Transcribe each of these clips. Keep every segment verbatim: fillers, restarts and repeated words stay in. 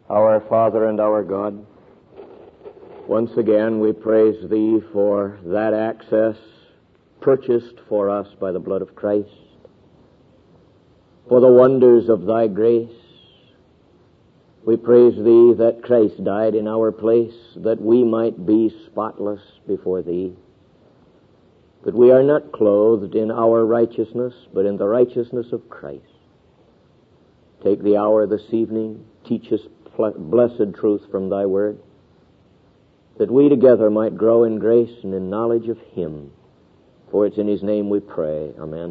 Our Father and our God, once again we praise Thee for that access purchased for us by the blood of Christ, for the wonders of Thy grace. We praise Thee that Christ died in our place, that we might be spotless before Thee, that we are not clothed in our righteousness, but in the righteousness of Christ. Take the hour this evening, teach us blessed truth from Thy word, that we together might grow in grace and in knowledge of Him. For it's in His name we pray. Amen.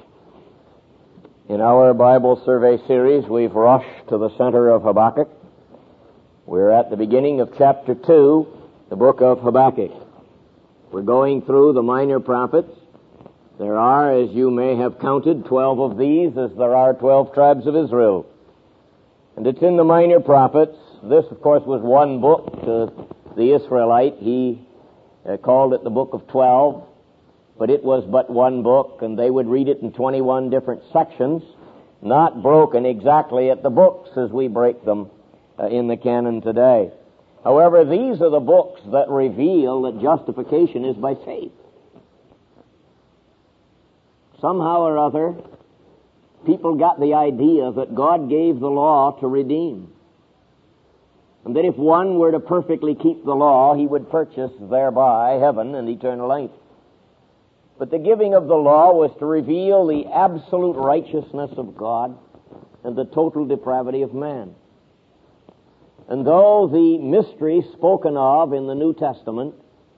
In our Bible survey series, we've rushed to the center of Habakkuk. We're at the beginning of chapter two, the book of Habakkuk. We're going through the minor prophets. There are, as you may have counted, twelve of these, as there are twelve tribes of Israel. And it's in the minor prophets. This, of course, was one book to the Israelite. He uh, called it the book of twelve, but it was but one book, and they would read it in twenty-one different sections, not broken exactly at the books as we break them uh, in the canon today. However, these are the books that reveal that justification is by faith. Somehow or other, people got the idea that God gave the law to redeem, and that if one were to perfectly keep the law, he would purchase thereby heaven and eternal life. But the giving of the law was to reveal the absolute righteousness of God and the total depravity of man. And though the mystery spoken of in the New Testament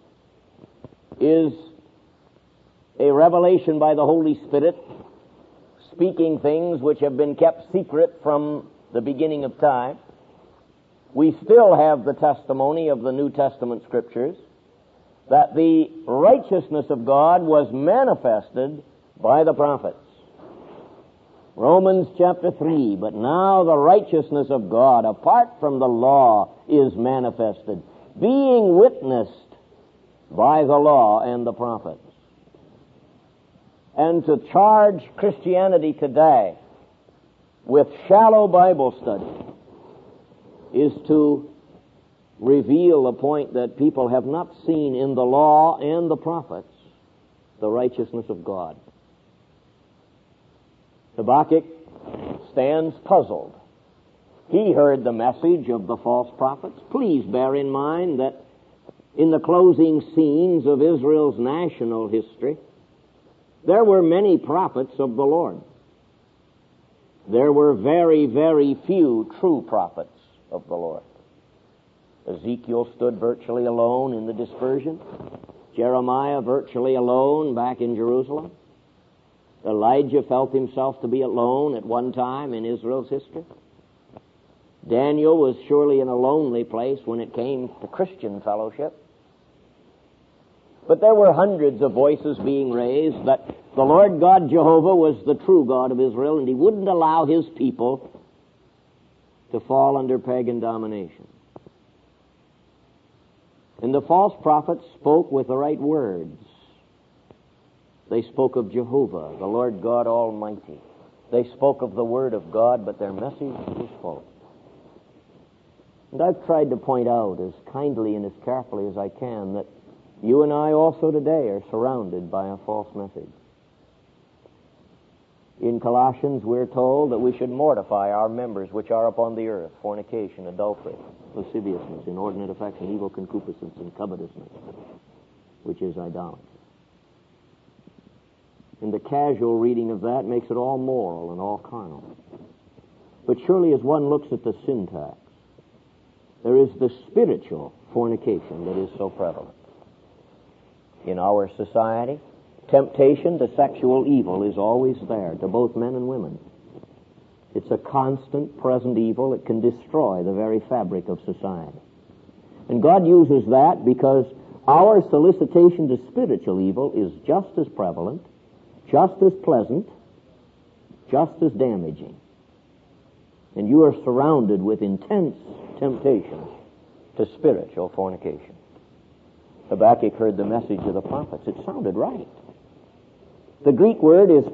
is a revelation by the Holy Spirit, speaking things which have been kept secret from the beginning of time, we still have the testimony of the New Testament Scriptures that the righteousness of God was manifested by the prophets. Romans chapter three, but now the righteousness of God apart from the law is manifested, being witnessed by the law and the prophets. And to charge Christianity today with shallow Bible study is to reveal a point that people have not seen in the law and the prophets, the righteousness of God. Habakkuk stands puzzled. He heard the message of the false prophets. Please bear in mind that in the closing scenes of Israel's national history, there were many prophets of the Lord. There were very, very few true prophets of the Lord. Ezekiel stood virtually alone in the dispersion. Jeremiah virtually alone back in Jerusalem. Elijah felt himself to be alone at one time in Israel's history. Daniel was surely in a lonely place when it came to Christian fellowship. But there were hundreds of voices being raised that the Lord God Jehovah was the true God of Israel, and He wouldn't allow His people to fall under pagan domination. And the false prophets spoke with the right words. They spoke of Jehovah, the Lord God Almighty. They spoke of the Word of God, but their message was false. And I've tried to point out as kindly and as carefully as I can that you and I also today are surrounded by a false message. In Colossians, we're told that we should mortify our members which are upon the earth: fornication, adultery, lasciviousness, inordinate affection, evil concupiscence, and covetousness, which is idolatry. And the casual reading of that makes it all moral and all carnal. But surely as one looks at the syntax, there is the spiritual fornication that is so prevalent. In our society, temptation to sexual evil is always there, to both men and women. It's a constant, present evil that can destroy the very fabric of society. And God uses that because our solicitation to spiritual evil is just as prevalent, just as pleasant, just as damaging. And you are surrounded with intense temptation to spiritual fornication. Habakkuk heard the message of the prophets. It sounded right. The Greek word is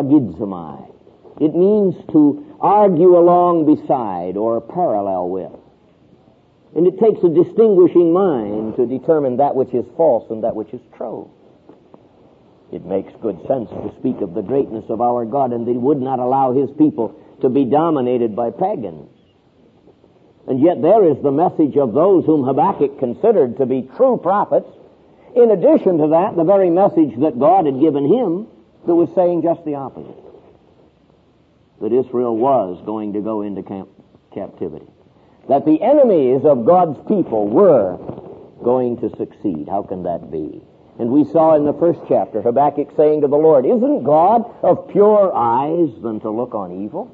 paralogizomai. It means to argue along beside or parallel with. And it takes a distinguishing mind to determine that which is false and that which is true. It makes good sense to speak of the greatness of our God, and that He would not allow His people to be dominated by pagans. And yet there is the message of those whom Habakkuk considered to be true prophets. In addition to that, the very message that God had given him that was saying just the opposite. That Israel was going to go into camp- captivity. That the enemies of God's people were going to succeed. How can that be? And we saw in the first chapter Habakkuk saying to the Lord, "Isn't God of purer eyes than to look on evil?"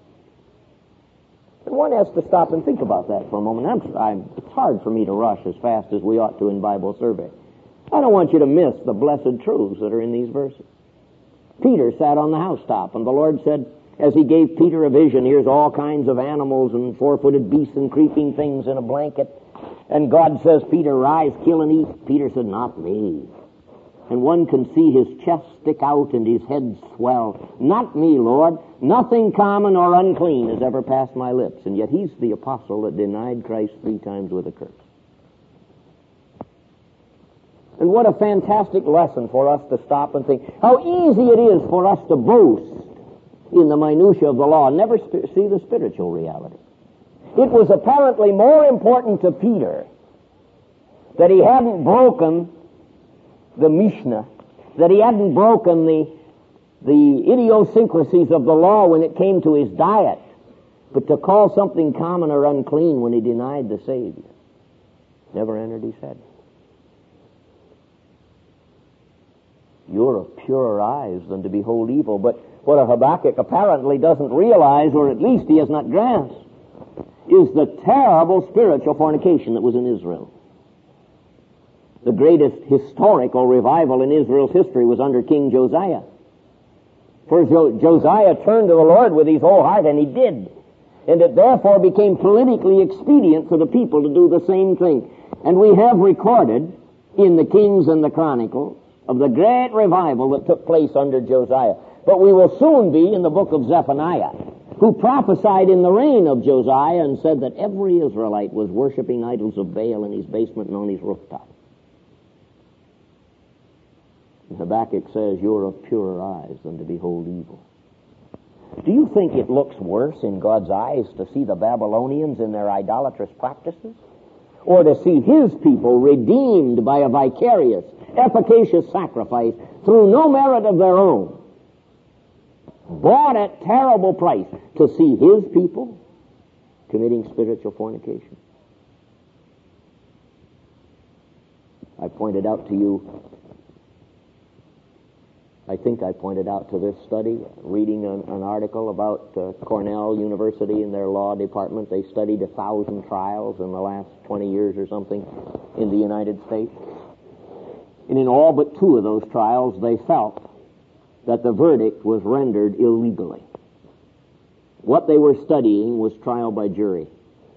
And one has to stop and think about that for a moment. I'm, I'm, it's hard for me to rush as fast as we ought to in Bible survey. I don't want you to miss the blessed truths that are in these verses. Peter sat on the housetop, and the Lord said, as He gave Peter a vision, here's all kinds of animals and four-footed beasts and creeping things in a blanket. And God says, "Peter, rise, kill and eat." Peter said, "Not me." And one can see his chest stick out and his head swell. "Not me, Lord. Nothing common or unclean has ever passed my lips." And yet he's the apostle that denied Christ three times with a curse. And what a fantastic lesson for us to stop and think how easy it is for us to boast in the minutiae of the law and never sp- see the spiritual reality. It was apparently more important to Peter that he hadn't broken the Mishnah, that he hadn't broken the, the idiosyncrasies of the law when it came to his diet, but to call something common or unclean when he denied the Savior never entered his head. You're of purer eyes than to behold evil. But what a Habakkuk apparently doesn't realize, or at least he has not grasped, is the terrible spiritual fornication that was in Israel. The greatest historical revival in Israel's history was under King Josiah. For jo- Josiah turned to the Lord with his whole heart, and he did. And it therefore became politically expedient for the people to do the same thing. And we have recorded in the Kings and the Chronicles of the great revival that took place under Josiah. But we will soon be in the book of Zephaniah, who prophesied in the reign of Josiah and said that every Israelite was worshiping idols of Baal in his basement and on his rooftop. And Habakkuk says, "You're of purer eyes than to behold evil." Do you think it looks worse in God's eyes to see the Babylonians in their idolatrous practices? Or to see His people redeemed by a vicarious, efficacious sacrifice through no merit of their own, bought at terrible price, to see His people committing spiritual fornication? I pointed out to you, I think I pointed out to this study, reading an, an article about uh, Cornell University and their law department. They studied a thousand trials in the last twenty years or something in the United States. And in all but two of those trials, they felt that the verdict was rendered illegally. What they were studying was trial by jury.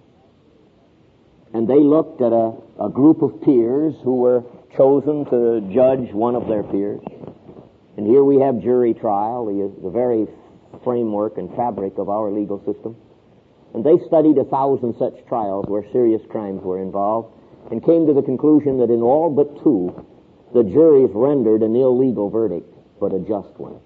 And they looked at a, a group of peers who were chosen to judge one of their peers. And here we have jury trial, the, the very framework and fabric of our legal system. And they studied a thousand such trials where serious crimes were involved and came to the conclusion that in all but two, the juries rendered an illegal verdict, but a just one.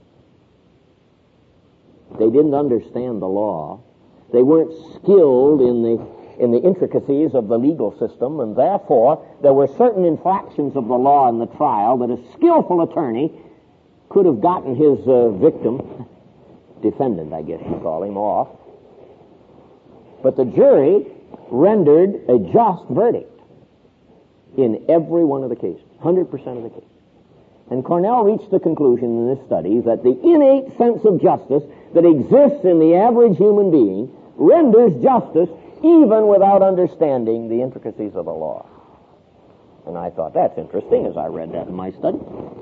They didn't understand the law. They weren't skilled in the in the intricacies of the legal system, and therefore there were certain infractions of the law in the trial that a skillful attorney could have gotten his uh, victim, defendant I guess you call him, off. But the jury rendered a just verdict in every one of the cases, one hundred percent of the cases. And Cornell reached the conclusion in this study that the innate sense of justice that exists in the average human being renders justice even without understanding the intricacies of the law. And I thought, that's interesting as I read that in my study.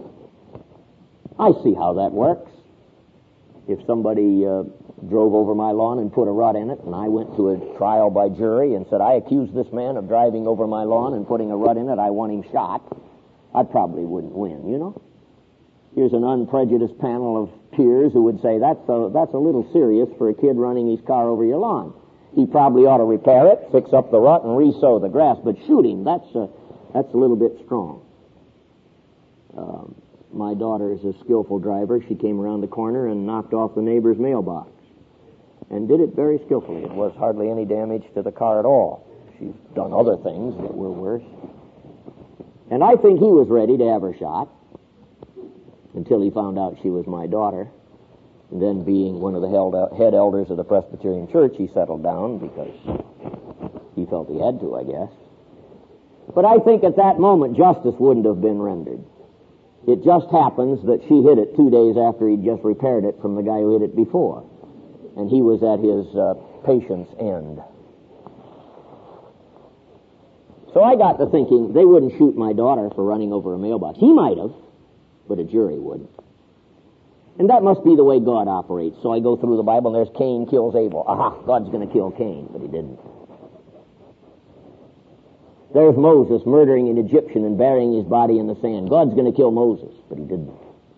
I see how that works. If somebody uh, drove over my lawn and put a rut in it, and I went to a trial by jury and said, I accuse this man of driving over my lawn and putting a rut in it, I want him shot, I probably wouldn't win, you know? Here's an unprejudiced panel of peers who would say, that's a, that's a little serious for a kid running his car over your lawn. He probably ought to repair it, fix up the rut, and re-sow the grass. But shooting, that's a, that's a little bit strong. Um, my daughter is a skillful driver. She came around the corner and knocked off the neighbor's mailbox, and did it very skillfully. It was hardly any damage to the car at all. She's done other things that were worse. And I think he was ready to have her shot until he found out she was my daughter. And then, being one of the head elders of the Presbyterian Church, he settled down because he felt he had to, I guess. But I think at that moment justice wouldn't have been rendered. It just happens that she hit it two days after he'd just repaired it from the guy who hit it before. And he was at his uh, patience end. So I got to thinking, they wouldn't shoot my daughter for running over a mailbox. He might have, but a jury wouldn't. And that must be the way God operates. So I go through the Bible, and there's Cain kills Abel. Aha, God's going to kill Cain, but he didn't. There's Moses murdering an Egyptian and burying his body in the sand. God's going to kill Moses, but he didn't.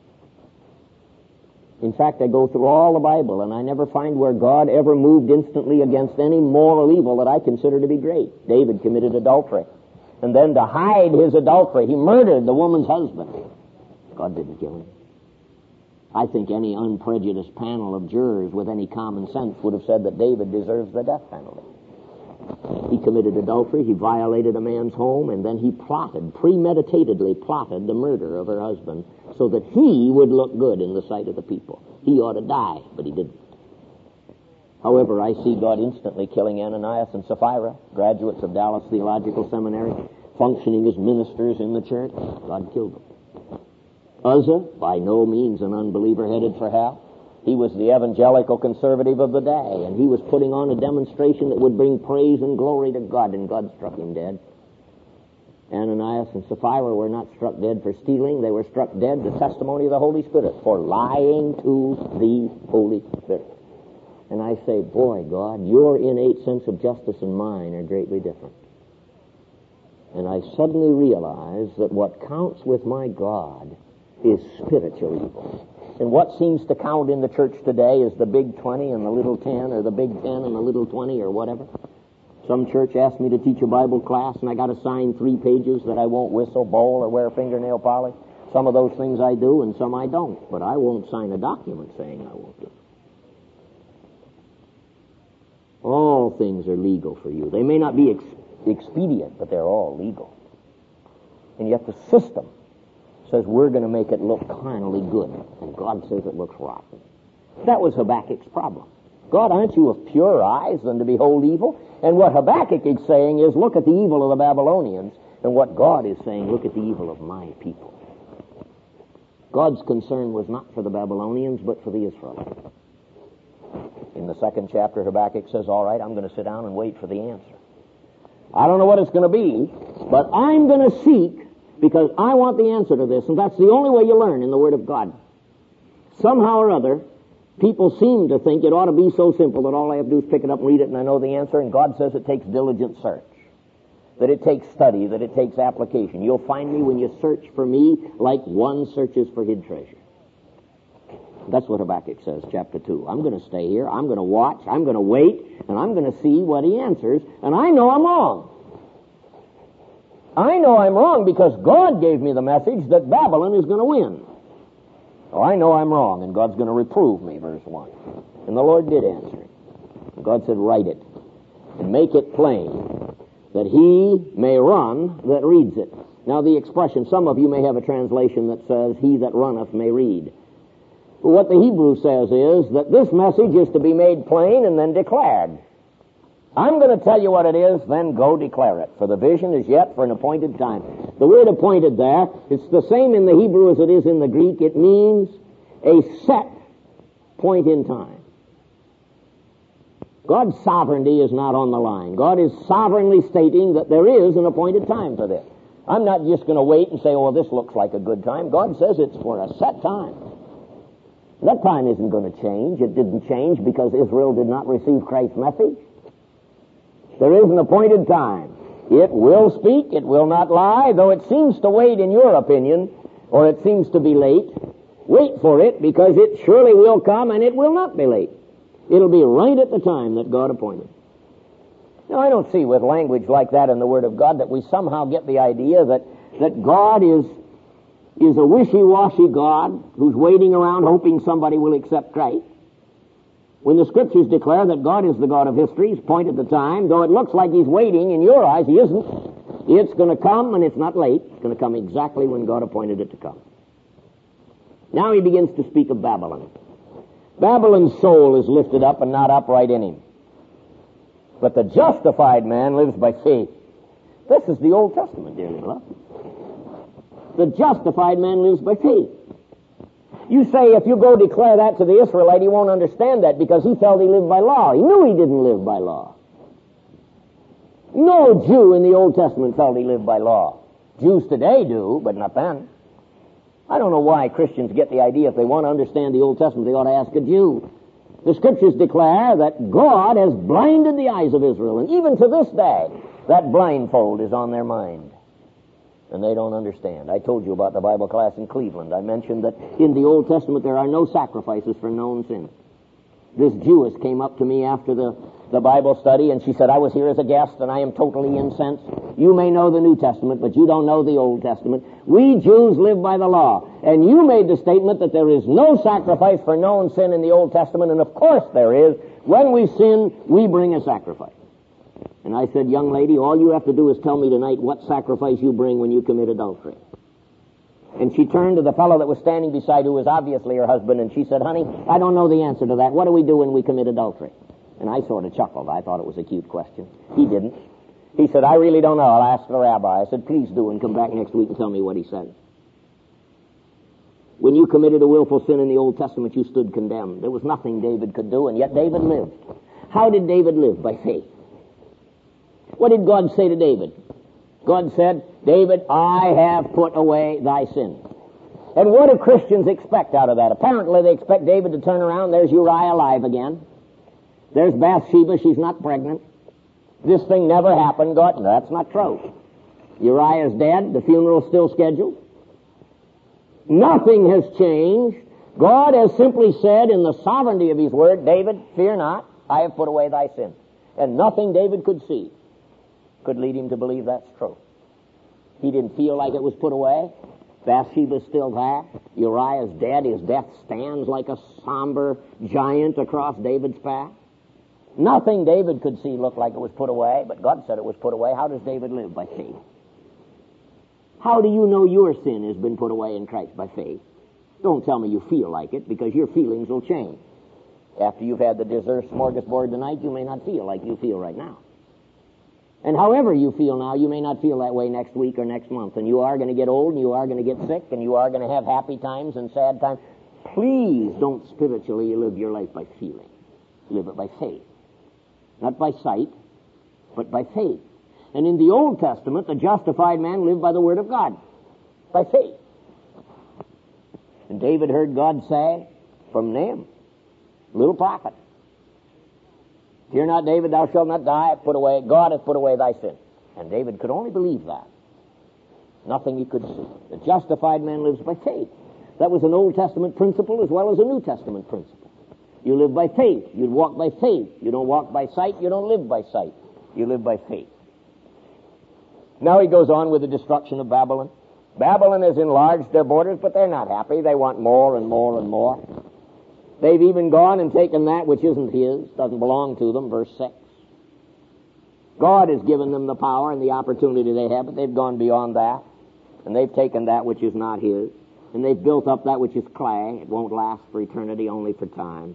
In fact, I go through all the Bible, and I never find where God ever moved instantly against any moral evil that I consider to be great. David committed adultery. And then to hide his adultery, he murdered the woman's husband. God didn't kill him. I think any unprejudiced panel of jurors with any common sense would have said that David deserves the death penalty. He committed adultery, he violated a man's home, and then he plotted, premeditatedly plotted the murder of her husband so that he would look good in the sight of the people. He ought to die, but he didn't. However, I see God instantly killing Ananias and Sapphira, graduates of Dallas Theological Seminary, functioning as ministers in the church. God killed them. Uzzah, by no means an unbeliever headed for hell. He was the evangelical conservative of the day, and he was putting on a demonstration that would bring praise and glory to God, and God struck him dead. Ananias and Sapphira were not struck dead for stealing. They were struck dead, the testimony of the Holy Spirit, for lying to the Holy Spirit. And I say, boy, God, your innate sense of justice and mine are greatly different. And I suddenly realize that what counts with my God is spiritual evil. And what seems to count in the church today is the big twenty and the little ten, or the big ten and the little twenty, or whatever. Some church asked me to teach a Bible class, and I got to sign three pages that I won't whistle, bowl, or wear fingernail polish. Some of those things I do, and some I don't. But I won't sign a document saying I won't do it. All things are legal for you. They may not be ex- expedient, but they're all legal. And yet the system says we're going to make it look kindly good, and God says it looks rotten. That was Habakkuk's problem. God, aren't you of purer eyes than to behold evil? And what Habakkuk is saying is, look at the evil of the Babylonians, and what God is saying, look at the evil of my people. God's concern was not for the Babylonians, but for the Israelites. In the second chapter, Habakkuk says, all right, I'm going to sit down and wait for the answer. I don't know what it's going to be, but I'm going to seek, because I want the answer to this, and that's the only way you learn in the Word of God. Somehow or other, people seem to think it ought to be so simple that all I have to do is pick it up and read it and I know the answer, and God says it takes diligent search, that it takes study, that it takes application. You'll find me when you search for me like one searches for hid treasure. That's what Habakkuk says, chapter two. I'm going to stay here, I'm going to watch, I'm going to wait, and I'm going to see what he answers, and I know I'm wrong. I know I'm wrong because God gave me the message that Babylon is going to win. So I know I'm wrong, and God's going to reprove me, verse one. And the Lord did answer it. God said, write it, and make it plain, that he may run that reads it. Now the expression, some of you may have a translation that says, he that runneth may read. But what the Hebrew says is that this message is to be made plain and then declared. I'm going to tell you what it is, then go declare it. For the vision is yet for an appointed time. The word appointed there, it's the same in the Hebrew as it is in the Greek. It means a set point in time. God's sovereignty is not on the line. God is sovereignly stating that there is an appointed time for this. I'm not just going to wait and say, oh, this looks like a good time. God says it's for a set time. That time isn't going to change. It didn't change because Israel did not receive Christ's message. There is an appointed time. It will speak, it will not lie, though it seems to wait in your opinion, or it seems to be late. Wait for it, because it surely will come, and it will not be late. It'll be right at the time that God appointed. Now, I don't see with language like that in the Word of God that we somehow get the idea that, that God is, is a wishy-washy God who's waiting around hoping somebody will accept Christ. When the Scriptures declare that God is the God of history, He's appointed the time, though it looks like He's waiting, in your eyes He isn't. It's going to come, and it's not late. It's going to come exactly when God appointed it to come. Now He begins to speak of Babylon. Babylon's soul is lifted up and not upright in him. But the justified man lives by faith. This is the Old Testament, dearly beloved. The justified man lives by faith. You say if you go declare that to the Israelite, he won't understand that because he felt he lived by law. He knew he didn't live by law. No Jew in the Old Testament felt he lived by law. Jews today do, but not then. I don't know why Christians get the idea if they want to understand the Old Testament, they ought to ask a Jew. The Scriptures declare that God has blinded the eyes of Israel, and even to this day, that blindfold is on their mind. And they don't understand. I told you about the Bible class in Cleveland. I mentioned that in the Old Testament there are no sacrifices for known sin. This Jewess came up to me after the, the Bible study, and she said, I was here as a guest, and I am totally incensed. You may know the New Testament, but you don't know the Old Testament. We Jews live by the law. And you made the statement that there is no sacrifice for known sin in the Old Testament, and of course there is. When we sin, we bring a sacrifice. And I said, young lady, all you have to do is tell me tonight what sacrifice you bring when you commit adultery. And she turned to the fellow that was standing beside, who was obviously her husband, and she said, honey, I don't know the answer to that. What do we do when we commit adultery? And I sort of chuckled. I thought it was a cute question. He didn't. He said, I really don't know. I'll ask the rabbi. I said, please do, and come back next week and tell me what he said. When you committed a willful sin in the Old Testament, you stood condemned. There was nothing David could do, and yet David lived. How did David live? By faith. What did God say to David? God said, David, I have put away thy sin. And what do Christians expect out of that? Apparently they expect David to turn around. There's Uriah alive again. There's Bathsheba. She's not pregnant. This thing never happened. God, that's not true. Uriah's dead. The funeral's still scheduled. Nothing has changed. God has simply said in the sovereignty of His word, David, fear not, I have put away thy sin. And nothing David could see could lead him to believe that's true. He didn't feel like it was put away. Bathsheba's still there. Uriah's dead. His death stands like a somber giant across David's path. Nothing David could see looked like it was put away, but God said it was put away. How does David live? By faith. How do you know your sin has been put away in Christ? By faith. Don't tell me you feel like it, because your feelings will change. After you've had the dessert smorgasbord tonight, you may not feel like you feel right now. And however you feel now, you may not feel that way next week or next month. And you are going to get old, and you are going to get sick, and you are going to have happy times and sad times. Please don't spiritually live your life by feeling. Live it by faith. Not by sight, but by faith. And in the Old Testament, the justified man lived by the Word of God, by faith. And David heard God say from Nahum, little prophet, fear not, David, thou shalt not die. Put away, God hath put away thy sin. And David could only believe that. Nothing he could see. The justified man lives by faith. That was an Old Testament principle as well as a New Testament principle. You live by faith. You walk by faith. You don't walk by sight. You don't live by sight. You live by faith. Now he goes on with the destruction of Babylon. Babylon has enlarged their borders, but they're not happy. They want more and more and more. They've even gone and taken that which isn't his, doesn't belong to them, verse six. God has given them the power and the opportunity they have, but they've gone beyond that. And they've taken that which is not his. And they've built up that which is clay. It won't last for eternity, only for time.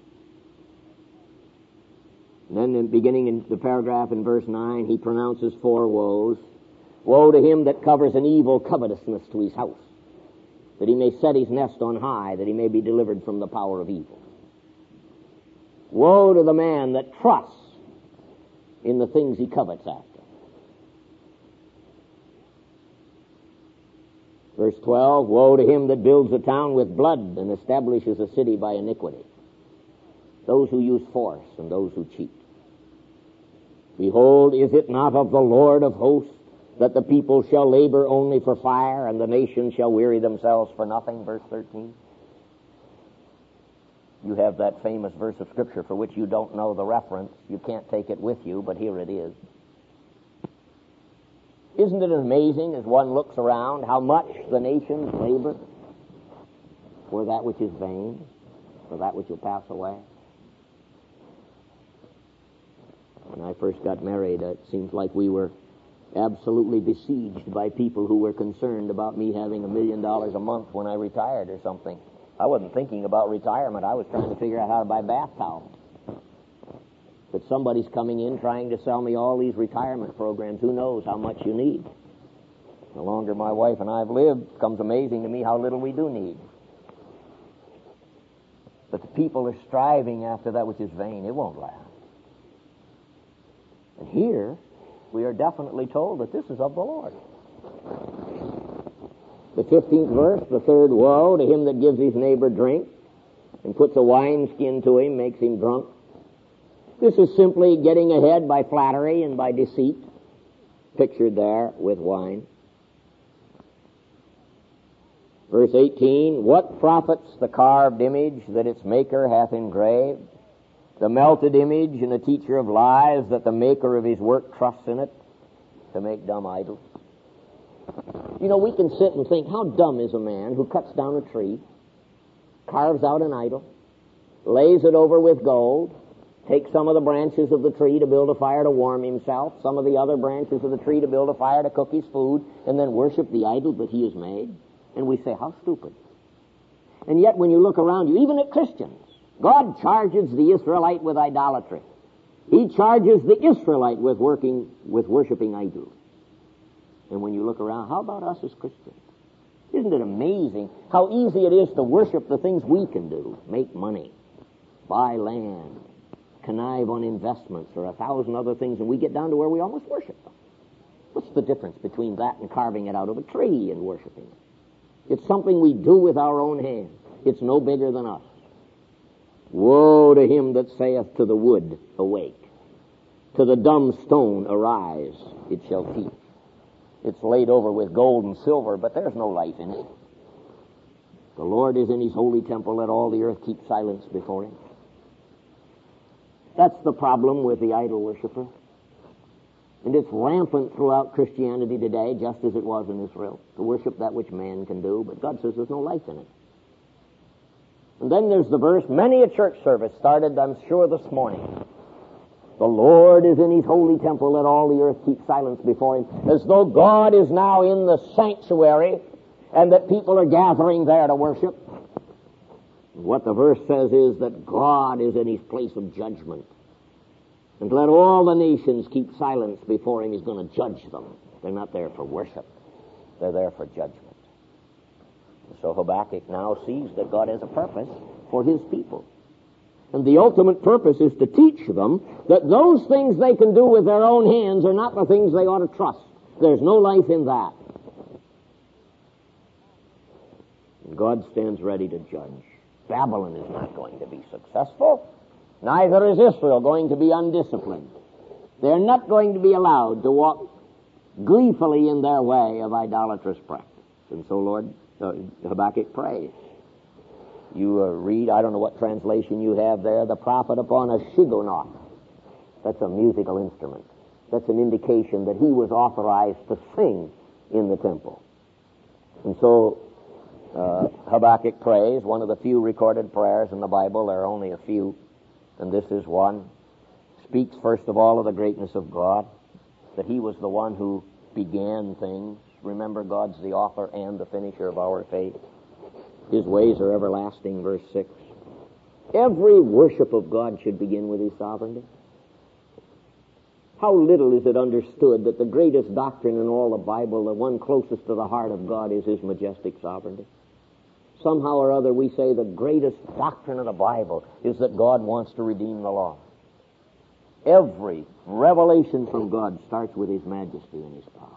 And then in, beginning in the paragraph in verse nine, he pronounces four woes. Woe to him that covers an evil covetousness to his house, that he may set his nest on high, that he may be delivered from the power of evil. Woe to the man that trusts in the things he covets after. Verse twelve, woe to him that builds a town with blood and establishes a city by iniquity. Those who use force and those who cheat. Behold, is it not of the Lord of hosts that the people shall labor only for fire, and the nations shall weary themselves for nothing? Verse thirteen. You have that famous verse of Scripture for which you don't know the reference. You can't take it with you, but here it is. Isn't it amazing as one looks around how much the nations labor for that which is vain, for that which will pass away? When I first got married, it seems like we were absolutely besieged by people who were concerned about me having a million dollars a month when I retired or something. I wasn't thinking about retirement. I was trying to figure out how to buy bath towels. But somebody's coming in trying to sell me all these retirement programs. Who knows how much you need? The longer my wife and I have lived, it becomes amazing to me how little we do need. But the people are striving after that which is vain. It won't last. And here, we are definitely told that this is of the Lord. The fifteenth verse, the third woe to him that gives his neighbor drink and puts a wineskin to him, makes him drunk. This is simply getting ahead by flattery and by deceit, pictured there with wine. Verse eighteen, what profits the carved image that its maker hath engraved, the melted image and the teacher of lies that the maker of his work trusts in it to make dumb idols? You know, we can sit and think, how dumb is a man who cuts down a tree, carves out an idol, lays it over with gold, takes some of the branches of the tree to build a fire to warm himself, some of the other branches of the tree to build a fire to cook his food, and then worship the idol that he has made. And we say, how stupid. And yet when you look around you, even at Christians, God charges the Israelite with idolatry. He charges the Israelite with working, with worshiping idols. And when you look around, how about us as Christians? Isn't it amazing how easy it is to worship the things we can do? Make money, buy land, connive on investments, or a thousand other things, and we get down to where we almost worship them. What's the difference between that and carving it out of a tree and worshiping it? It's something we do with our own hands. It's no bigger than us. Woe to him that saith to the wood, awake, to the dumb stone, arise, it shall teach. It's laid over with gold and silver, but there's no life in it. The Lord is in his holy temple, let all the earth keep silence before him. That's the problem with the idol worshiper. And it's rampant throughout Christianity today, just as it was in Israel, to worship that which man can do, but God says there's no life in it. And then there's the verse, many a church service started, I'm sure, this morning. The Lord is in his holy temple, let all the earth keep silence before him, as though God is now in the sanctuary and that people are gathering there to worship. What the verse says is that God is in his place of judgment. And let all the nations keep silence before him. He's going to judge them. They're not there for worship. They're there for judgment. So Habakkuk now sees that God has a purpose for his people. And the ultimate purpose is to teach them that those things they can do with their own hands are not the things they ought to trust. There's no life in that. And God stands ready to judge. Babylon is not going to be successful. Neither is Israel going to be undisciplined. They're not going to be allowed to walk gleefully in their way of idolatrous practice. And so, Lord, uh, Habakkuk prays. You uh, read, I don't know what translation you have there, the prophet upon a shigonok. That's a musical instrument. That's an indication that he was authorized to sing in the temple. And so uh, Habakkuk prays, one of the few recorded prayers in the Bible. There are only a few, and this is one. Speaks first of all of the greatness of God, that he was the one who began things. Remember, God's the author and the finisher of our faith. His ways are everlasting, verse six. Every worship of God should begin with his sovereignty. How little is it understood that the greatest doctrine in all the Bible, the one closest to the heart of God, is his majestic sovereignty. Somehow or other we say the greatest doctrine of the Bible is that God wants to redeem the lost. Every revelation from God starts with his majesty and his power.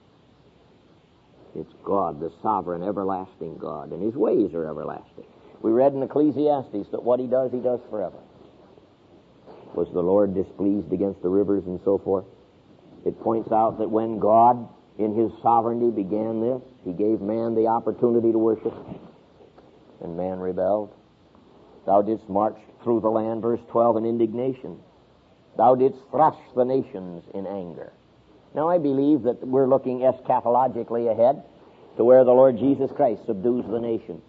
It's God, the sovereign, everlasting God, and his ways are everlasting. We read in Ecclesiastes that what he does, he does forever. Was the Lord displeased against the rivers and so forth? It points out that when God, in his sovereignty, began this, he gave man the opportunity to worship, and man rebelled. Thou didst march through the land, verse twelve, in indignation. Thou didst thresh the nations in anger. Now, I believe that we're looking eschatologically ahead to where the Lord Jesus Christ subdues the nations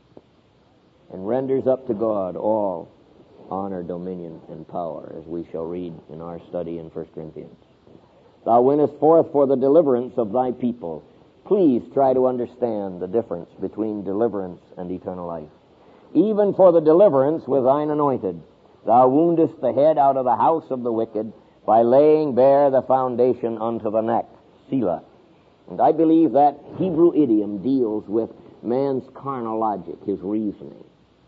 and renders up to God all honor, dominion, and power, as we shall read in our study in First Corinthians. Thou wentest forth for the deliverance of thy people. Please try to understand the difference between deliverance and eternal life. Even for the deliverance with thine anointed, thou woundest the head out of the house of the wicked by laying bare the foundation unto the neck. Selah. And I believe that Hebrew idiom deals with man's carnal logic, his reasoning.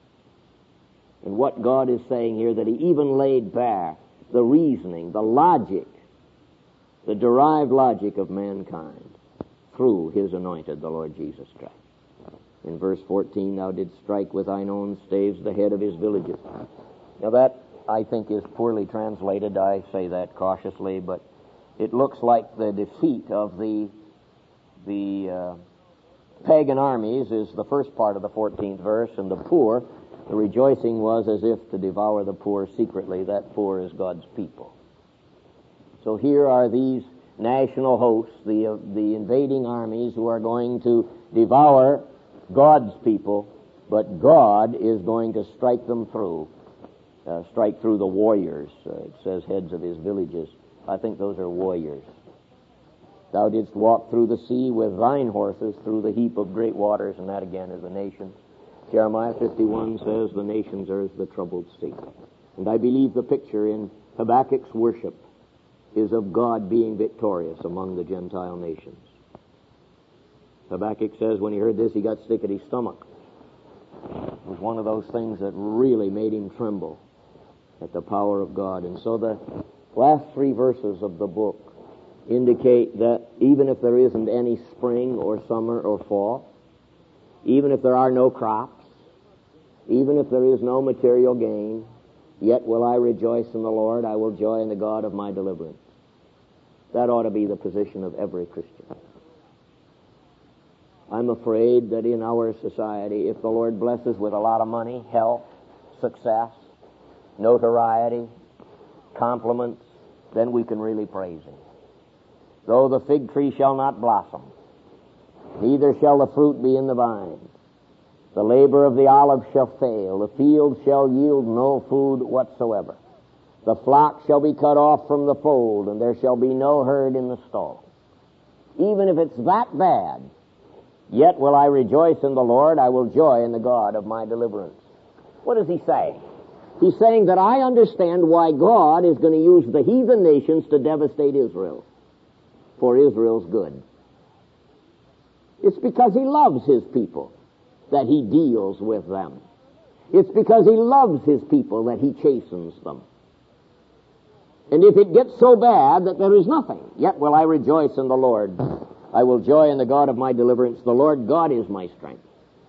And what God is saying here, that he even laid bare the reasoning, the logic, the derived logic of mankind through his anointed, the Lord Jesus Christ. In verse fourteen, thou didst strike with thine own staves the head of his villages. Now that, I think, is poorly translated. I say that cautiously, but it looks like the defeat of the the uh, pagan armies is the first part of the fourteenth verse, and the poor, the rejoicing was as if to devour the poor secretly. That poor is God's people. So here are these national hosts, the uh, the invading armies, who are going to devour God's people, but God is going to strike them through, uh, strike through the warriors. Uh, it says heads of his villages. I think those are warriors. Thou didst walk through the sea with thine horses through the heap of great waters, and that again is the nations. Jeremiah fifty-one says the nations are as the troubled sea. And I believe the picture in Habakkuk's worship is of God being victorious among the Gentile nations. Habakkuk says when he heard this, he got sick at his stomach. It was one of those things that really made him tremble at the power of God. And so the last three verses of the book indicate that even if there isn't any spring or summer or fall, even if there are no crops, even if there is no material gain, yet will I rejoice in the Lord, I will joy in the God of my deliverance. That ought to be the position of every Christian. I'm afraid that in our society, if the Lord blesses with a lot of money, health, success, notoriety, compliments, then we can really praise him. Though the fig tree shall not blossom, neither shall the fruit be in the vine, the labor of the olive shall fail, the field shall yield no food whatsoever. The flock shall be cut off from the fold, and there shall be no herd in the stall. Even if it's that bad, yet will I rejoice in the Lord, I will joy in the God of my deliverance. What does he say? He's saying that I understand why God is going to use the heathen nations to devastate Israel, for Israel's good. It's because he loves his people that he deals with them. It's because he loves his people that he chastens them. And if it gets so bad that there is nothing, yet will I rejoice in the Lord. I will joy in the God of my deliverance. The Lord God is my strength.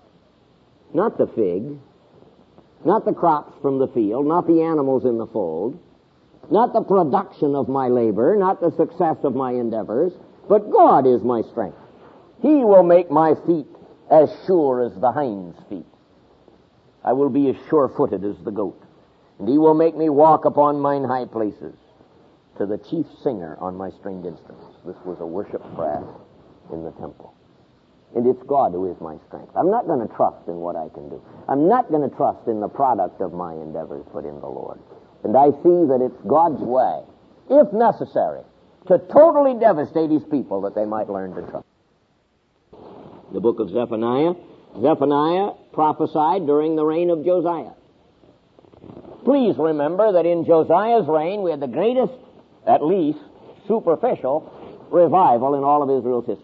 Not the fig, not the crops from the field, not the animals in the fold, not the production of my labor, not the success of my endeavors, but God is my strength. He will make my feet as sure as the hind's feet. I will be as sure-footed as the goat. And he will make me walk upon mine high places. To the chief singer on my stringed instruments. This was a worship prayer in the temple. And it's God who is my strength. I'm not going to trust in what I can do. I'm not going to trust in the product of my endeavors, but in the Lord. And I see that it's God's way, if necessary, to totally devastate his people that they might learn to trust. The book of Zephaniah. Zephaniah prophesied during the reign of Josiah. Please remember that in Josiah's reign we had the greatest, at least superficial, revival in all of Israel's history.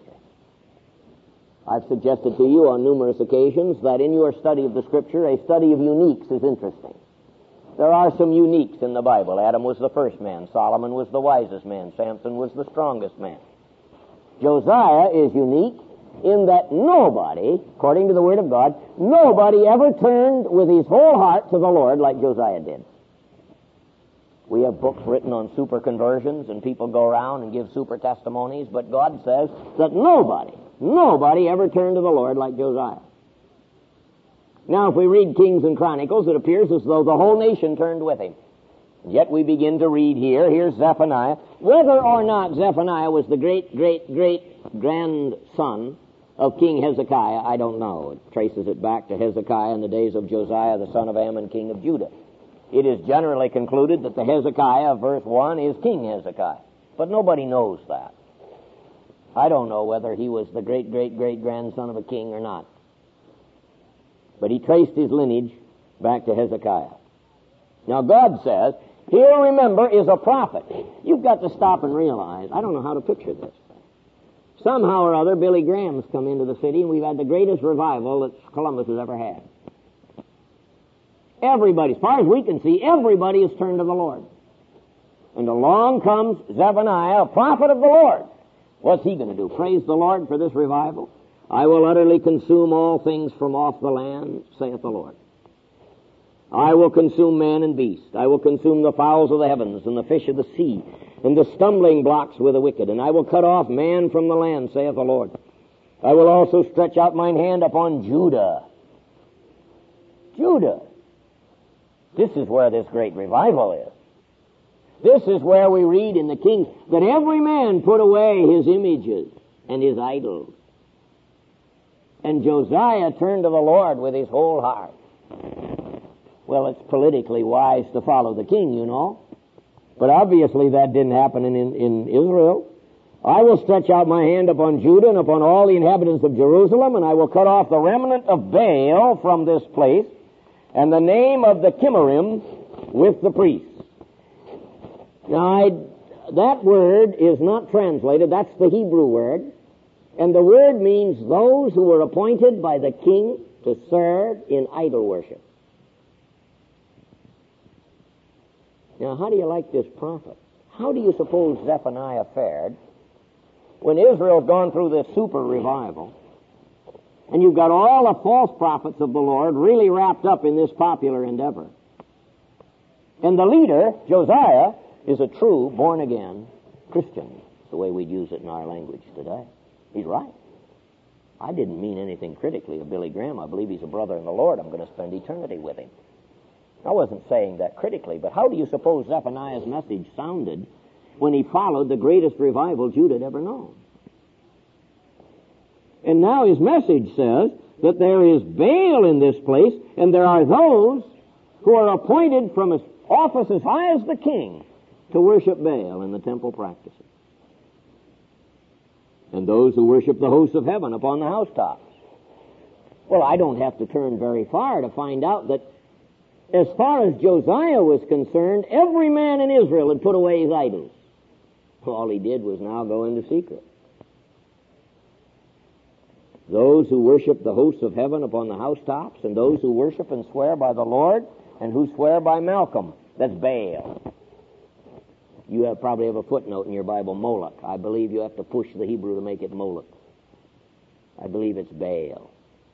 I've suggested to you on numerous occasions that in your study of the Scripture, a study of uniques is interesting. There are some uniques in the Bible. Adam was the first man. Solomon was the wisest man. Samson was the strongest man. Josiah is unique in that nobody, according to the Word of God, nobody ever turned with his whole heart to the Lord like Josiah did. We have books written on super conversions, and people go around and give super testimonies, but God says that nobody, nobody ever turned to the Lord like Josiah. Now, if we read Kings and Chronicles, it appears as though the whole nation turned with him. Yet we begin to read here, here's Zephaniah. Whether or not Zephaniah was the great, great, great grandson of King Hezekiah, I don't know. It traces it back to Hezekiah in the days of Josiah, the son of Ammon, king of Judah. It is generally concluded that the Hezekiah of verse one is King Hezekiah. But nobody knows that. I don't know whether he was the great, great, great grandson of a king or not. But he traced his lineage back to Hezekiah. Now God says, here, remember, is a prophet. You've got to stop and realize, I don't know how to picture this. Somehow or other, Billy Graham's come into the city, and we've had the greatest revival that Columbus has ever had. Everybody, as far as we can see, everybody has turned to the Lord. And along comes Zephaniah, a prophet of the Lord. What's he going to do? Praise the Lord for this revival? I will utterly consume all things from off the land, saith the Lord. I will consume man and beast. I will consume the fowls of the heavens and the fish of the sea and the stumbling blocks with the wicked. And I will cut off man from the land, saith the Lord. I will also stretch out mine hand upon Judah. Judah. This is where this great revival is. This is where we read in the Kings that every man put away his images and his idols. And Josiah turned to the Lord with his whole heart. Well, it's politically wise to follow the king, you know. But obviously that didn't happen in, in, in Israel. I will stretch out my hand upon Judah and upon all the inhabitants of Jerusalem, and I will cut off the remnant of Baal from this place, and the name of the Chimmerim with the priests. Now, I, that word is not translated. That's the Hebrew word. And the word means those who were appointed by the king to serve in idol worship. Now, how do you like this prophet? How do you suppose Zephaniah fared when Israel's gone through this super revival, and you've got all the false prophets of the Lord really wrapped up in this popular endeavor? And the leader, Josiah, is a true born-again Christian, the way we'd use it in our language today. He's right. I didn't mean anything critically of Billy Graham. I believe he's a brother in the Lord. I'm going to spend eternity with him. I wasn't saying that critically, but how do you suppose Zephaniah's message sounded when he followed the greatest revival Judah had ever known? And now his message says that there is Baal in this place, and there are those who are appointed from his office as high as the king to worship Baal in the temple practices. And those who worship the hosts of heaven upon the housetops. Well, I don't have to turn very far to find out that as far as Josiah was concerned, every man in Israel had put away his idols. All he did was now go into secret. Those who worship the hosts of heaven upon the housetops, and those who worship and swear by the Lord, and who swear by Malcolm, that's Baal. You have, probably have a footnote in your Bible, Moloch. I believe you have to push the Hebrew to make it Moloch. I believe it's Baal.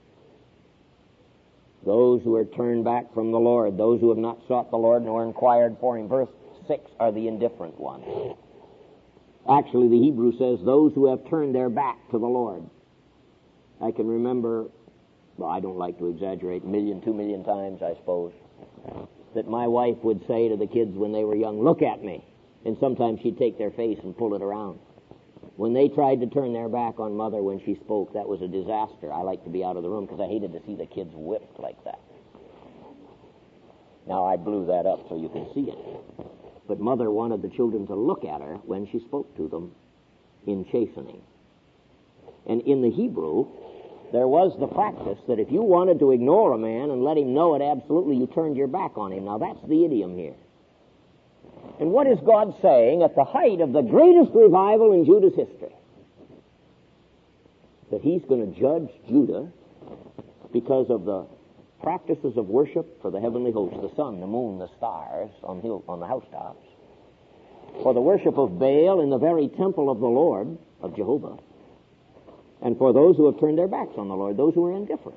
Those who are turned back from the Lord, those who have not sought the Lord nor inquired for him. Verse six are the indifferent ones. Actually, the Hebrew says those who have turned their back to the Lord. I can remember, well, I don't like to exaggerate, a million, two million times, I suppose, that my wife would say to the kids when they were young, look at me. And sometimes she'd take their face and pull it around. When they tried to turn their back on Mother when she spoke, that was a disaster. I liked to be out of the room because I hated to see the kids whipped like that. Now, I blew that up so you can see it. But Mother wanted the children to look at her when she spoke to them in chastening. And in the Hebrew, there was the practice that if you wanted to ignore a man and let him know it absolutely, you turned your back on him. Now, that's the idiom here. And what is God saying at the height of the greatest revival in Judah's history? That he's going to judge Judah because of the practices of worship for the heavenly hosts, the sun, the moon, the stars on, hill, on the housetops, for the worship of Baal in the very temple of the Lord, of Jehovah, and for those who have turned their backs on the Lord, those who are indifferent.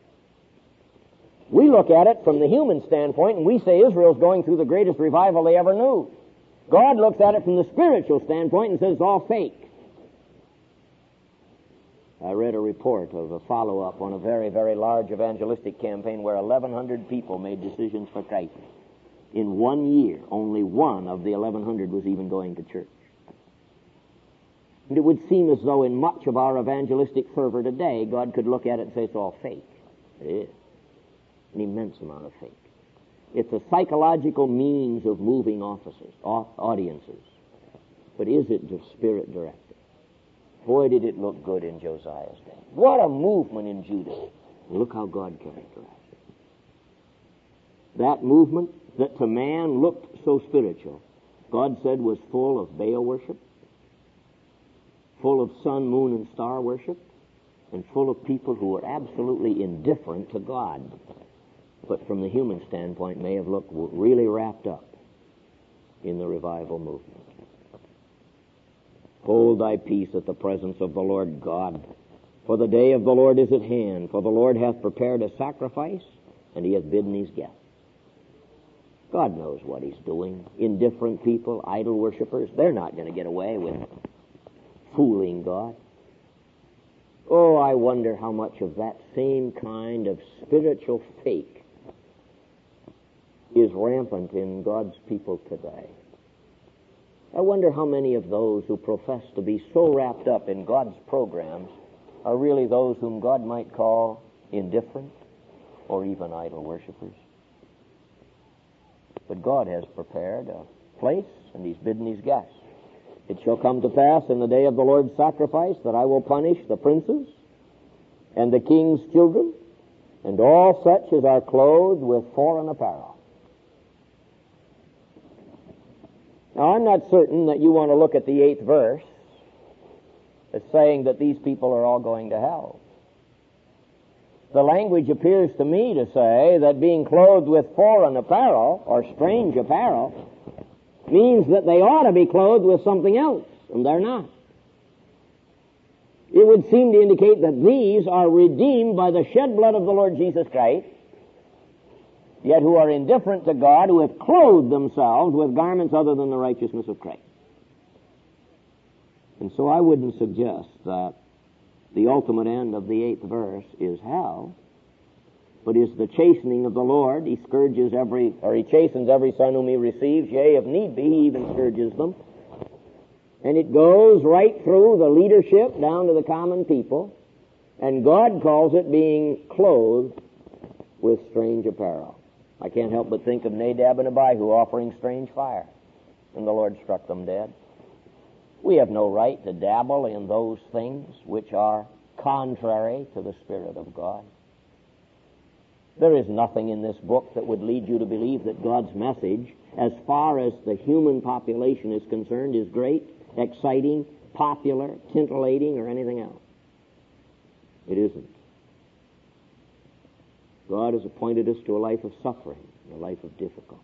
We look at it from the human standpoint, and we say Israel's going through the greatest revival they ever knew. God looks at it from the spiritual standpoint and says it's all fake. I read a report of a follow-up on a very, very large evangelistic campaign where eleven hundred people made decisions for Christ. In one year, only one of the eleven hundred was even going to church. And it would seem as though in much of our evangelistic fervor today, God could look at it and say it's all fake. It is. An immense amount of fake. It's a psychological means of moving offices, audiences. But is it just Spirit-directed? Boy, did it look good in Josiah's day. What a movement in Judah. Look how God characterized it. That movement that to man looked so spiritual, God said was full of Baal worship, full of sun, moon, and star worship, and full of people who were absolutely indifferent to God, but from the human standpoint may have looked really wrapped up in the revival movement. Hold thy peace at the presence of the Lord God, for the day of the Lord is at hand, for the Lord hath prepared a sacrifice, and he hath bidden his guests. God knows what he's doing. Indifferent people, idol worshippers, they're not going to get away with fooling God. Oh, I wonder how much of that same kind of spiritual fake is rampant in God's people today. I wonder how many of those who profess to be so wrapped up in God's programs are really those whom God might call indifferent or even idol worshippers. But God has prepared a place, and he's bidden his guests. It shall come to pass in the day of the Lord's sacrifice that I will punish the princes and the king's children and all such as are clothed with foreign apparel. Now, I'm not certain that you want to look at the eighth verse as saying that these people are all going to hell. The language appears to me to say that being clothed with foreign apparel, or strange apparel, means that they ought to be clothed with something else, and they're not. It would seem to indicate that these are redeemed by the shed blood of the Lord Jesus Christ, yet who are indifferent to God, who have clothed themselves with garments other than the righteousness of Christ. And so I wouldn't suggest that the ultimate end of the eighth verse is hell, but is the chastening of the Lord. He scourges every, or he chastens every son whom he receives. Yea, if need be, he even scourges them. And it goes right through the leadership down to the common people, and God calls it being clothed with strange apparel. I can't help but think of Nadab and Abihu offering strange fire, and the Lord struck them dead. We have no right to dabble in those things which are contrary to the Spirit of God. There is nothing in this book that would lead you to believe that God's message, as far as the human population is concerned, is great, exciting, popular, titillating, or anything else. It isn't. God has appointed us to a life of suffering, a life of difficulty.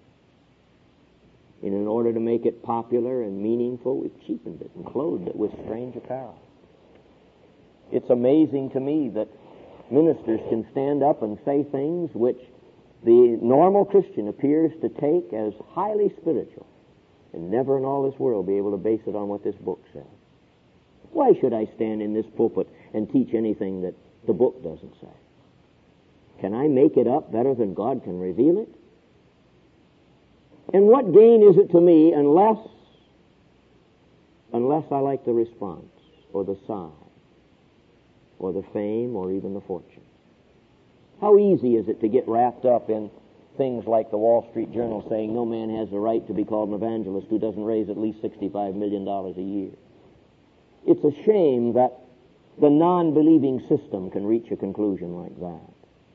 And in order to make it popular and meaningful, we've cheapened it and clothed it with strange apparel. It's amazing to me that ministers can stand up and say things which the normal Christian appears to take as highly spiritual and never in all this world be able to base it on what this book says. Why should I stand in this pulpit and teach anything that the book doesn't say? Can I make it up better than God can reveal it? And what gain is it to me unless, unless I like the response or the sigh or the fame or even the fortune? How easy is it to get wrapped up in things like the Wall Street Journal saying no man has the right to be called an evangelist who doesn't raise at least sixty-five million dollars a year? It's a shame that the non-believing system can reach a conclusion like that.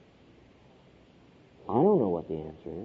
I don't know what the answer is.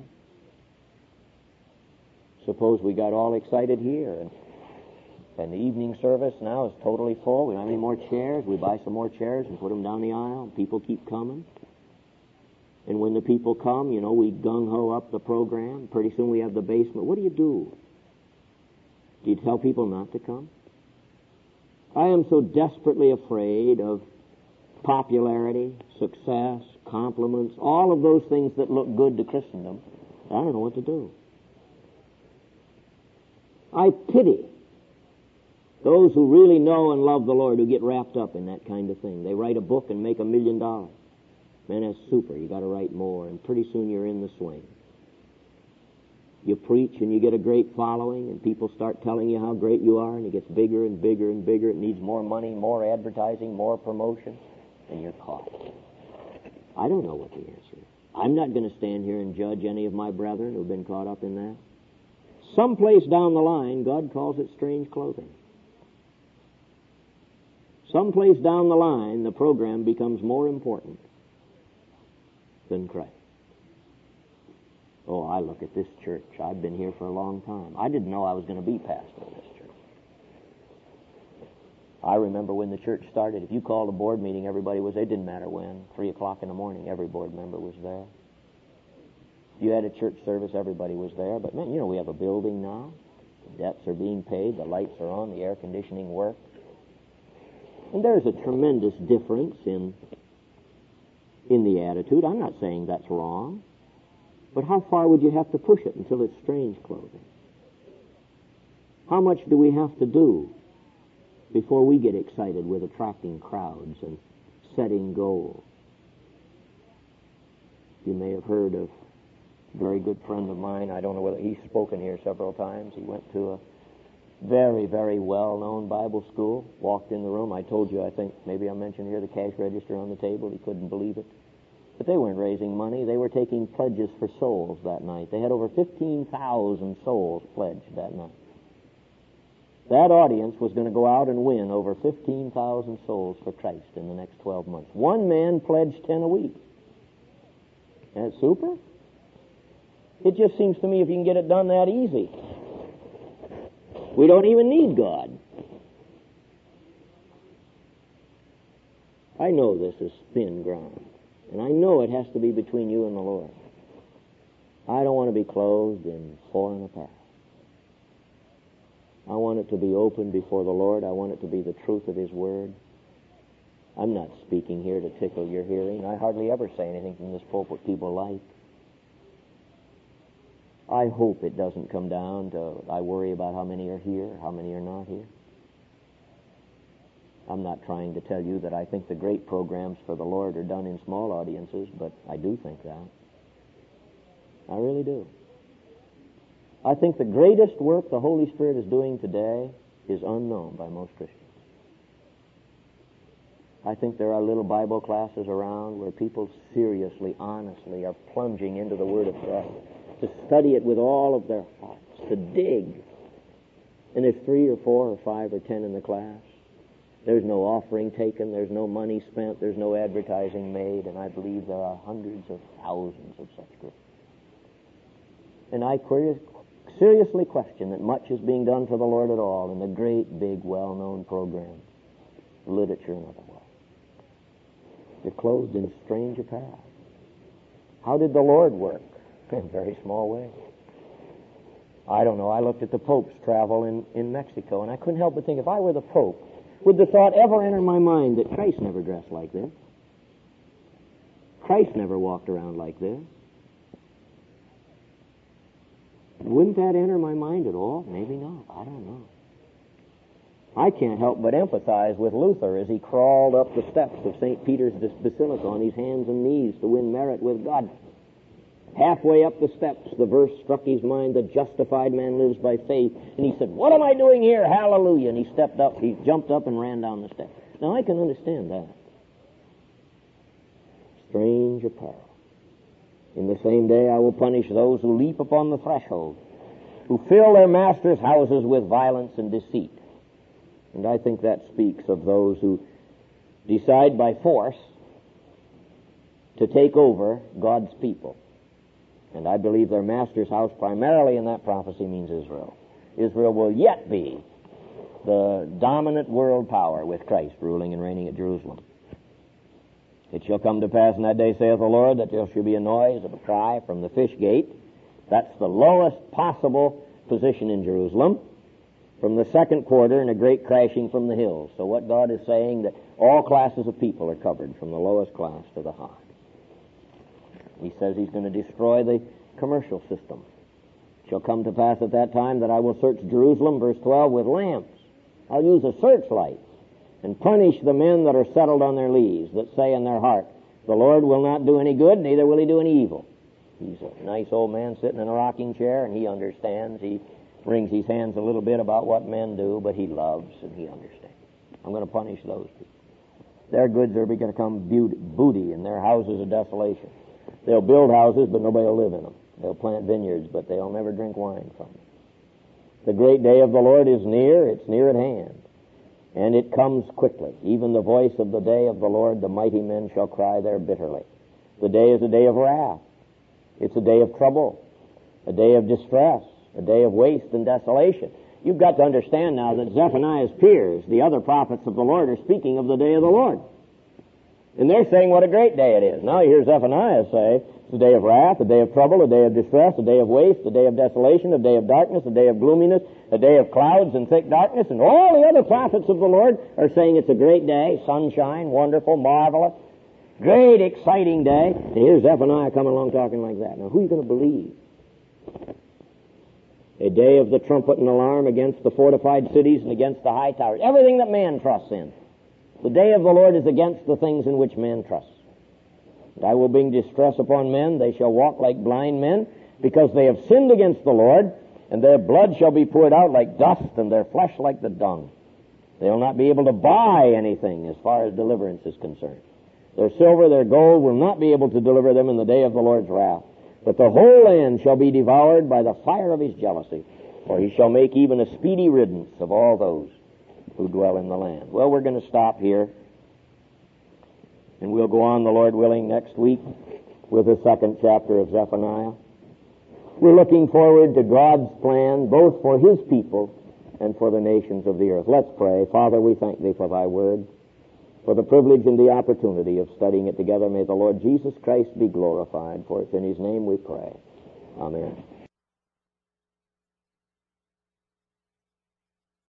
Suppose we got all excited here, and, and the evening service now is totally full. We don't have any more chairs. We buy some more chairs and put them down the aisle, and people keep coming. And when the people come, you know, we gung-ho up the program. Pretty soon we have the basement. What do you do? Do you tell people not to come? I am so desperately afraid of popularity, success, compliments, all of those things that look good to Christendom. I don't know what to do. I pity Those who really know and love the Lord, who get wrapped up in that kind of thing. They write a book and make a million dollars. Man, that's super. You got to write more, and pretty soon you're in the swing. You preach and you get a great following, and people start telling you how great you are, and it gets bigger and bigger and bigger. It needs more money, more advertising, more promotion, and you're caught. I don't know what the answer is. I'm not going to stand here and judge any of my brethren who've been caught up in that. Someplace down the line, God calls it strange clothing. Someplace down the line, the program becomes more important than Christ. Oh, I look at this church. I've been here for a long time. I didn't know I was going to be pastor in this church. I remember when the church started, if you called a board meeting, everybody was, it didn't matter when, three o'clock in the morning, every board member was there. If you had a church service, everybody was there. But man, you know, we have a building now. The debts are being paid, the lights are on, the air conditioning works. And there's a tremendous difference in, in the attitude. I'm not saying that's wrong. But how far would you have to push it until it's strange clothing? How much do we have to do before we get excited with attracting crowds and setting goals? You may have heard of a very good friend of mine. I don't know whether he's spoken here several times. He went to a very, very well-known Bible school, walked in the room. I told you, I think, maybe I mentioned here, the cash register on the table. He couldn't believe it. But they weren't raising money. They were taking pledges for souls that night. They had over fifteen thousand souls pledged that night. That audience was going to go out and win over fifteen thousand souls for Christ in the next twelve months. One man pledged ten a week. Isn't that super? It just seems to me if you can get it done that easy, we don't even need God. I know this is thin ground. And I know it has to be between you and the Lord. I don't want to be clothed in foreign apparel. I want it to be open before the Lord. I want it to be the truth of His Word. I'm not speaking here to tickle your hearing. I hardly ever say anything from this pulpit people like. I hope it doesn't come down to I worry about how many are here, how many are not here. I'm not trying to tell you that I think the great programs for the Lord are done in small audiences, but I do think that. I really do. I think the greatest work the Holy Spirit is doing today is unknown by most Christians. I think there are little Bible classes around where people seriously, honestly are plunging into the Word of God to study it with all of their hearts, to dig. And there's three or four or five or ten in the class. There's no offering taken, there's no money spent, there's no advertising made, and I believe there are hundreds of thousands of such groups. And I seriously question that much is being done for the Lord at all in the great, big, well-known programs, literature and otherwise. They're clothed in strange apparel. How did the Lord work? In a very small way. I don't know, I looked at the Pope's travel in, in Mexico, and I couldn't help but think, if I were the Pope, would the thought ever enter my mind that Christ never dressed like this? Christ never walked around like this. Wouldn't that enter my mind at all? Maybe not. I don't know. I can't help but empathize with Luther as he crawled up the steps of Saint Peter's Basilica on his hands and knees to win merit with God. Halfway up the steps, the verse struck his mind, the justified man lives by faith. And he said, what am I doing here? Hallelujah. And he stepped up, he jumped up and ran down the steps. Now, I can understand that. Strange apparel. In the same day I will punish those who leap upon the threshold, who fill their masters' houses with violence and deceit. And I think that speaks of those who decide by force to take over God's people. And I believe their master's house primarily in that prophecy means Israel. Israel will yet be the dominant world power with Christ ruling and reigning at Jerusalem. It shall come to pass in that day, saith the Lord, that there shall be a noise of a cry from the fish gate. That's the lowest possible position in Jerusalem. From the second quarter, and a great crashing from the hills. So what God is saying, that all classes of people are covered, from the lowest class to the high. He says He's going to destroy the commercial system. It shall come to pass at that time that I will search Jerusalem, verse twelve, with lamps, I'll use a searchlight and punish the men that are settled on their lees, that say in their heart, the Lord will not do any good, neither will he do any evil. He's a nice old man sitting in a rocking chair, and he understands. He wrings his hands a little bit about what men do, but he loves and he understands. I'm going to punish those people. Their goods are going to become booty, and their houses of desolation. They'll build houses, but nobody will live in them. They'll plant vineyards, but they'll never drink wine from them. The great day of the Lord is near. It's near at hand. And it comes quickly. Even the voice of the day of the Lord, the mighty men shall cry there bitterly. The day is a day of wrath. It's a day of trouble, a day of distress, a day of waste and desolation. You've got to understand now that Zephaniah's peers, the other prophets of the Lord, are speaking of the day of the Lord. And they're saying what a great day it is. Now you hear Zephaniah say, it's a day of wrath, a day of trouble, a day of distress, a day of waste, a day of desolation, a day of darkness, a day of gloominess, a day of clouds and thick darkness. And all the other prophets of the Lord are saying it's a great day, sunshine, wonderful, marvelous, great, exciting day. And here's Zephaniah coming along talking like that. Now who are you going to believe? A day of the trumpet and alarm against the fortified cities and against the high towers. Everything that man trusts in. The day of the Lord is against the things in which man trusts. And I will bring distress upon men. They shall walk like blind men, because they have sinned against the Lord, and their blood shall be poured out like dust, and their flesh like the dung. They will not be able to buy anything as far as deliverance is concerned. Their silver, their gold will not be able to deliver them in the day of the Lord's wrath. But the whole land shall be devoured by the fire of his jealousy, for he shall make even a speedy riddance of all those who dwell in the land. Well, we're going to stop here, and we'll go on, the Lord willing, next week with the second chapter of Zephaniah. We're looking forward to God's plan, both for his people and for the nations of the earth. Let's pray. Father, we thank thee for thy word, for the privilege and the opportunity of studying it together. May the Lord Jesus Christ be glorified, for it's in his name we pray. Amen.